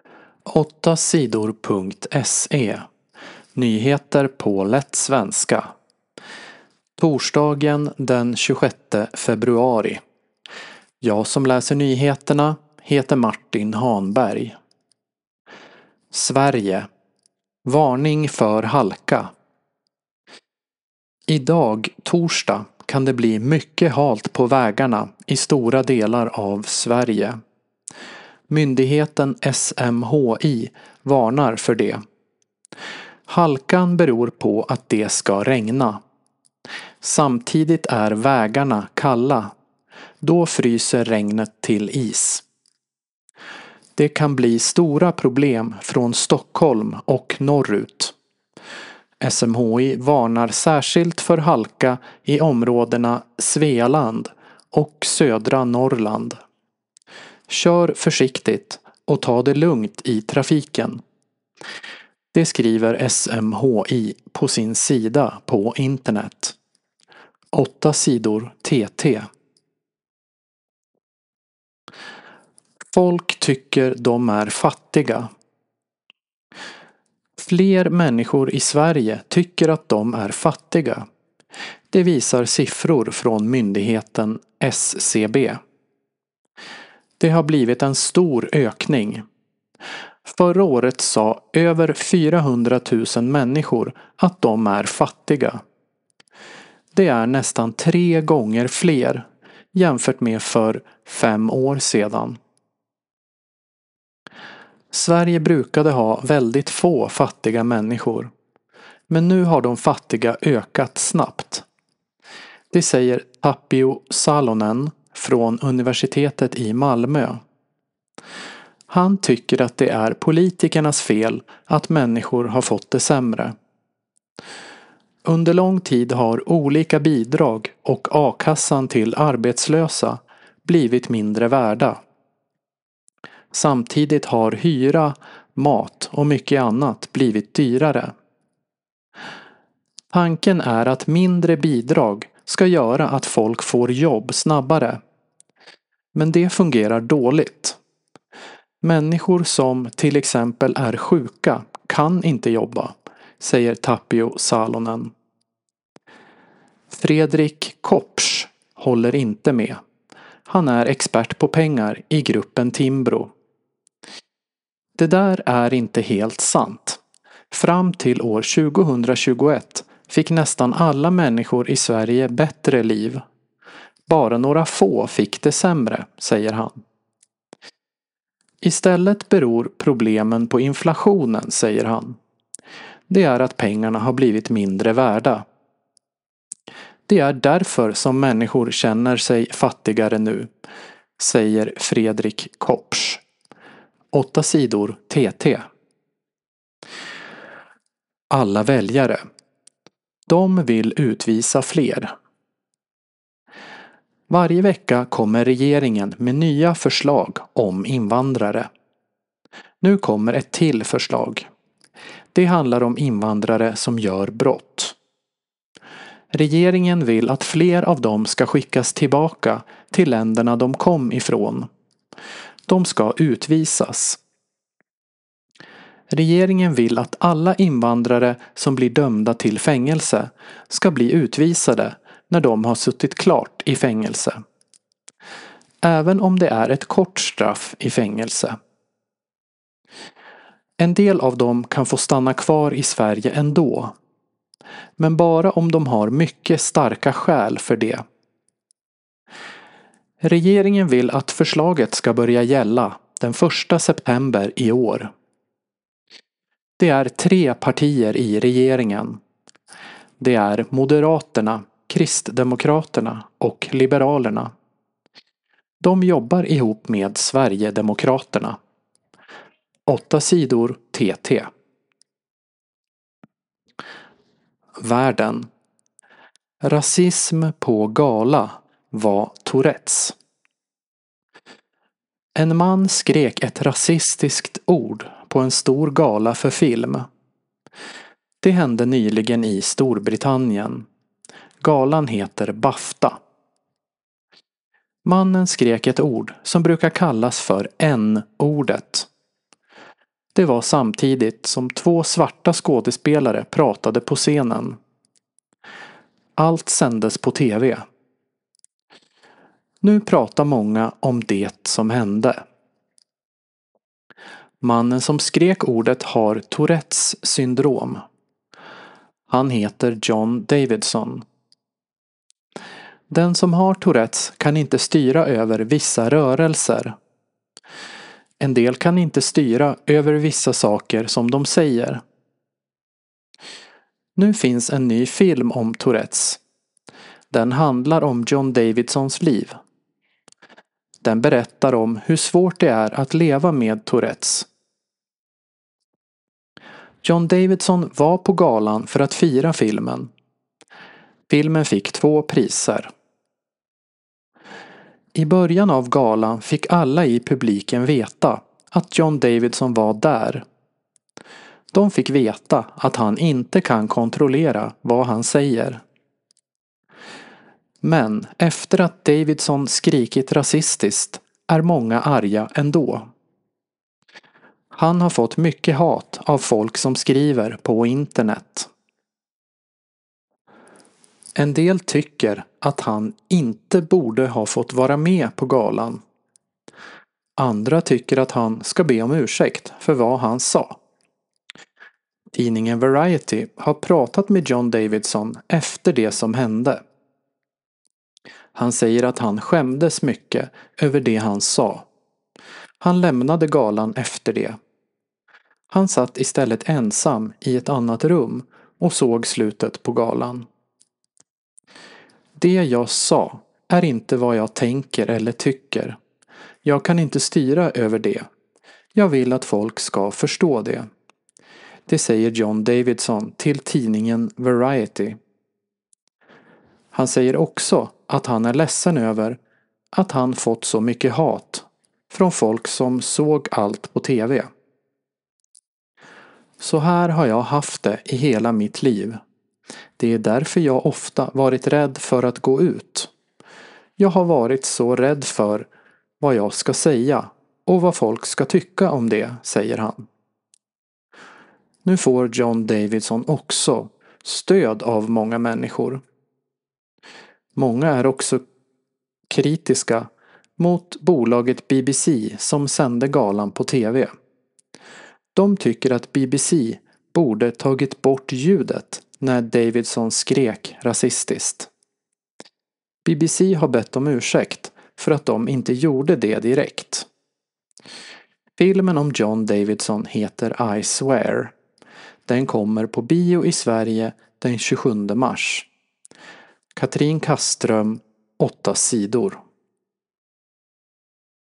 8sidor.se. Nyheter på lätt svenska. Torsdagen den 26 februari. Jag som läser nyheterna heter Martin Hanberg. Sverige. Varning för halka. Idag, torsdag, kan det bli mycket halt på vägarna i stora delar av Sverige. Myndigheten SMHI varnar för det. Halkan beror på att det ska regna. Samtidigt är vägarna kalla. Då fryser regnet till is. Det kan bli stora problem från Stockholm och norrut. SMHI varnar särskilt för halka i områdena Svealand och södra Norrland. Kör försiktigt och ta det lugnt i trafiken. Det skriver SMHI på sin sida på internet. 8 sidor TT. Folk tycker de är fattiga. Fler människor i Sverige tycker att de är fattiga. Det visar siffror från myndigheten SCB. Det har blivit en stor ökning. Förra året sa över 400 000 människor att de är fattiga. Det är nästan 3 gånger fler jämfört med för 5 år sedan. Sverige brukade ha väldigt få fattiga människor. Men nu har de fattiga ökat snabbt. Det säger Tapio Salonen från universitetet i Malmö. Han tycker att det är politikernas fel att människor har fått det sämre. Under lång tid har olika bidrag och a-kassan till arbetslösa blivit mindre värda. Samtidigt har hyra, mat och mycket annat blivit dyrare. Tanken är att mindre bidrag ska göra att folk får jobb snabbare. Men det fungerar dåligt. Människor som till exempel är sjuka kan inte jobba, säger Tapio Salonen. Fredrik Kopsch håller inte med. Han är expert på pengar i gruppen Timbro. Det där är inte helt sant. Fram till år 2021 fick nästan alla människor i Sverige bättre liv. Bara några få fick det sämre, säger han. Istället beror problemen på inflationen, säger han. Det är att pengarna har blivit mindre värda. Det är därför som människor känner sig fattigare nu, säger Fredrik Kopsch. 8 sidor TT. Alla väljare. De vill utvisa fler. Varje vecka kommer regeringen med nya förslag om invandrare. Nu kommer ett till förslag. Det handlar om invandrare som gör brott. Regeringen vill att fler av dem ska skickas tillbaka till länderna de kom ifrån. De ska utvisas. Regeringen vill att alla invandrare som blir dömda till fängelse ska bli utvisade när de har suttit klart i fängelse. Även om det är ett kort straff i fängelse. En del av dem kan få stanna kvar i Sverige ändå. Men bara om de har mycket starka skäl för det. Regeringen vill att förslaget ska börja gälla den 1 september i år. Det är 3 partier i regeringen. Det är Moderaterna, Kristdemokraterna och Liberalerna. De jobbar ihop med Sverigedemokraterna. 8 sidor TT. Världen. Rasism på gala var Tourettes. En man skrek ett rasistiskt ord på en stor gala för film. Det hände nyligen i Storbritannien. Galan heter BAFTA. Mannen skrek ett ord som brukar kallas för N-ordet. Det var samtidigt som 2 svarta skådespelare pratade på scenen. Allt sändes på tv. Nu pratar många om det som hände. Mannen som skrek ordet har Tourettes syndrom. Han heter John Davidson. Den som har Tourettes kan inte styra över vissa rörelser. En del kan inte styra över vissa saker som de säger. Nu finns en ny film om Tourettes. Den handlar om John Davidsons liv. Den berättar om hur svårt det är att leva med Tourettes. John Davidson var på galan för att fira filmen. Filmen fick 2 priser. I början av galan fick alla i publiken veta att John Davidson var där. De fick veta att han inte kan kontrollera vad han säger. Men efter att Davidson skrikit rasistiskt är många arga ändå. Han har fått mycket hat av folk som skriver på internet. En del tycker att han inte borde ha fått vara med på galan. Andra tycker att han ska be om ursäkt för vad han sa. Tidningen Variety har pratat med John Davidson efter det som hände. Han säger att han skämdes mycket över det han sa. Han lämnade galan efter det. Han satt istället ensam i ett annat rum och såg slutet på galan. Det jag sa är inte vad jag tänker eller tycker. Jag kan inte styra över det. Jag vill att folk ska förstå det. Det säger John Davidson till tidningen Variety. Han säger också att han är ledsen över att han fått så mycket hat från folk som såg allt på tv. Så här har jag haft det i hela mitt liv. Det är därför jag ofta varit rädd för att gå ut. Jag har varit så rädd för vad jag ska säga och vad folk ska tycka om det, säger han. Nu får John Davidson också stöd av många människor. Många är också kritiska mot bolaget BBC som sände galan på tv. De tycker att BBC borde tagit bort ljudet när Davidson skrek rasistiskt. BBC har bett om ursäkt för att de inte gjorde det direkt. Filmen om John Davidson heter I Swear. Den kommer på bio i Sverige den 27 mars. Katrin Kaström, 8 sidor.